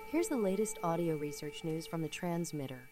Here's the latest audio research news from the transmitter.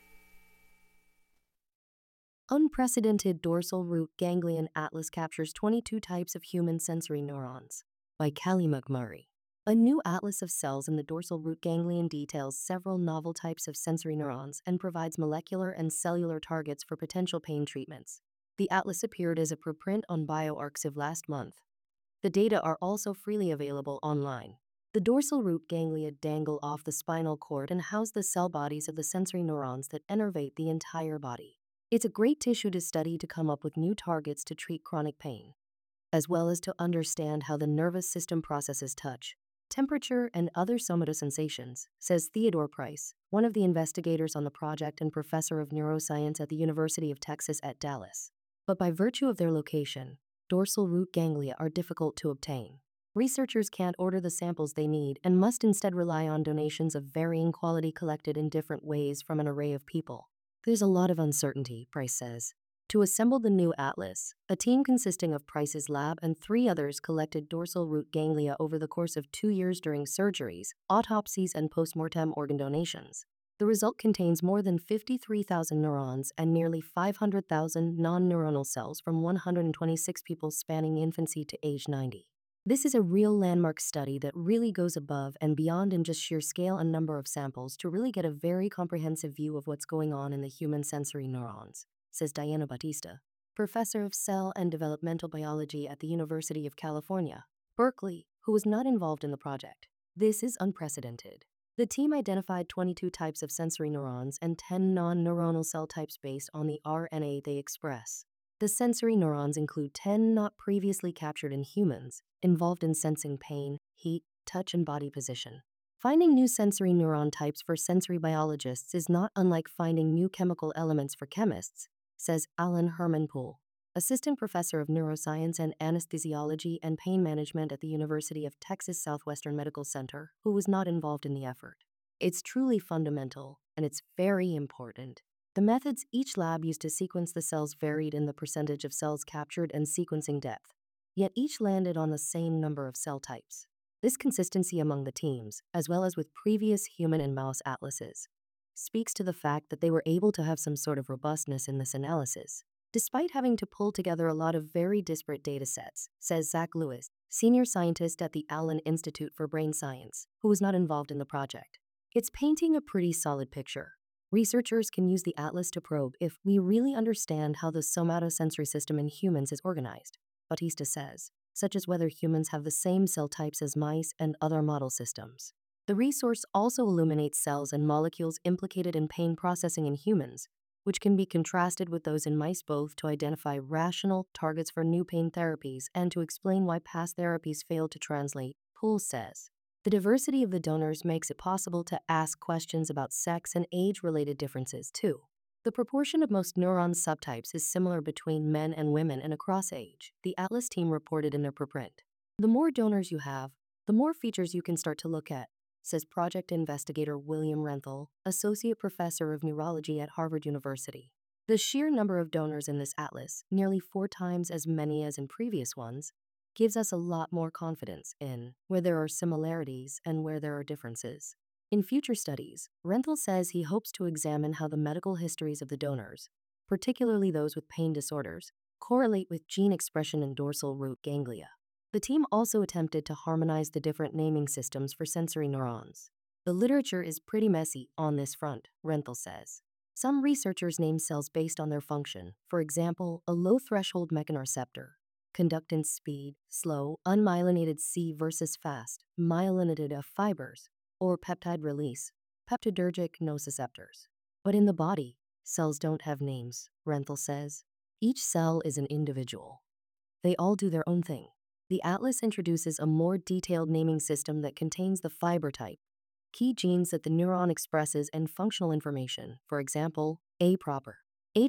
Unprecedented dorsal root ganglion atlas captures 22 types of human sensory neurons by Callie McMurray. A new atlas of cells in the dorsal root ganglion details several novel types of sensory neurons and provides molecular and cellular targets for potential pain treatments. The atlas appeared as a preprint on bioRxiv last month. The data are also freely available online. The dorsal root ganglia dangle off the spinal cord and house the cell bodies of the sensory neurons that innervate the entire body. It's a great tissue to study to come up with new targets to treat chronic pain, as well as to understand how the nervous system processes touch, temperature, and other somatosensations, says Theodore Price, one of the investigators on the project and professor of neuroscience at the University of Texas at Dallas. But by virtue of their location, dorsal root ganglia are difficult to obtain. Researchers can't order the samples they need and must instead rely on donations of varying quality collected in different ways from an array of people. There's a lot of uncertainty, Price says. To assemble the new atlas, a team consisting of Price's lab and 3 others collected dorsal root ganglia over the course of 2 years during surgeries, autopsies, and postmortem organ donations. The result contains more than 53,000 neurons and nearly 500,000 non-neuronal cells from 126 people spanning infancy to age 90. This is a real landmark study that really goes above and beyond in just sheer scale and number of samples to really get a very comprehensive view of what's going on in the human sensory neurons, says Diana Batista, professor of cell and developmental biology at the University of California, Berkeley, who was not involved in the project. This is unprecedented. The team identified 22 types of sensory neurons and 10 non-neuronal cell types based on the RNA they express. The sensory neurons include 10 not previously captured in humans, involved in sensing pain, heat, touch, and body position. Finding new sensory neuron types for sensory biologists is not unlike finding new chemical elements for chemists, says Alan Herman-Poole, assistant professor of neuroscience and anesthesiology and pain management at the University of Texas Southwestern Medical Center, who was not involved in the effort. It's truly fundamental, and it's very important. The methods each lab used to sequence the cells varied in the percentage of cells captured and sequencing depth, yet each landed on the same number of cell types. This consistency among the teams, as well as with previous human and mouse atlases, speaks to the fact that they were able to have some sort of robustness in this analysis, despite having to pull together a lot of very disparate data sets, says Zach Lewis, senior scientist at the Allen Institute for Brain Science, who was not involved in the project. It's painting a pretty solid picture. Researchers can use the atlas to probe if we really understand how the somatosensory system in humans is organized, Batista says, such as whether humans have the same cell types as mice and other model systems. The resource also illuminates cells and molecules implicated in pain processing in humans, which can be contrasted with those in mice both to identify rational targets for new pain therapies and to explain why past therapies failed to translate, Poole says. The diversity of the donors makes it possible to ask questions about sex and age-related differences, too. The proportion of most neuron subtypes is similar between men and women and across age, the Atlas team reported in their preprint. The more donors you have, the more features you can start to look at, says project investigator William Renthal, associate professor of neurology at Harvard University. The sheer number of donors in this atlas, nearly 4 times as many as in previous ones, gives us a lot more confidence in where there are similarities and where there are differences. In future studies, Renthal says he hopes to examine how the medical histories of the donors, particularly those with pain disorders, correlate with gene expression in dorsal root ganglia. The team also attempted to harmonize the different naming systems for sensory neurons. The literature is pretty messy on this front, Renthal says. Some researchers name cells based on their function, for example, a low-threshold mechanoreceptor, conductance speed, slow, unmyelinated C versus fast, myelinated F fibers, or peptide release, peptidergic nociceptors. But in the body, cells don't have names, Renthal says. Each cell is an individual. They all do their own thing. The atlas introduces a more detailed naming system that contains the fiber type, key genes that the neuron expresses, and functional information, for example, A proper.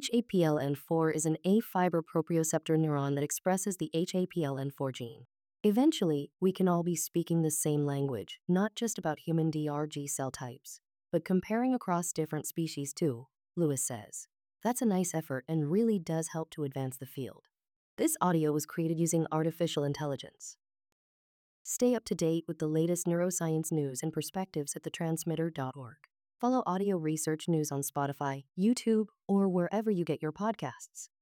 HAPLN4 is an A-fiber proprioceptor neuron that expresses the HAPLN4 gene. Eventually, we can all be speaking the same language, not just about human DRG cell types, but comparing across different species too, Lewis says. That's a nice effort and really does help to advance the field. This audio was created using artificial intelligence. Stay up to date with the latest neuroscience news and perspectives at thetransmitter.org. Follow Audio Research News on Spotify, YouTube, or wherever you get your podcasts.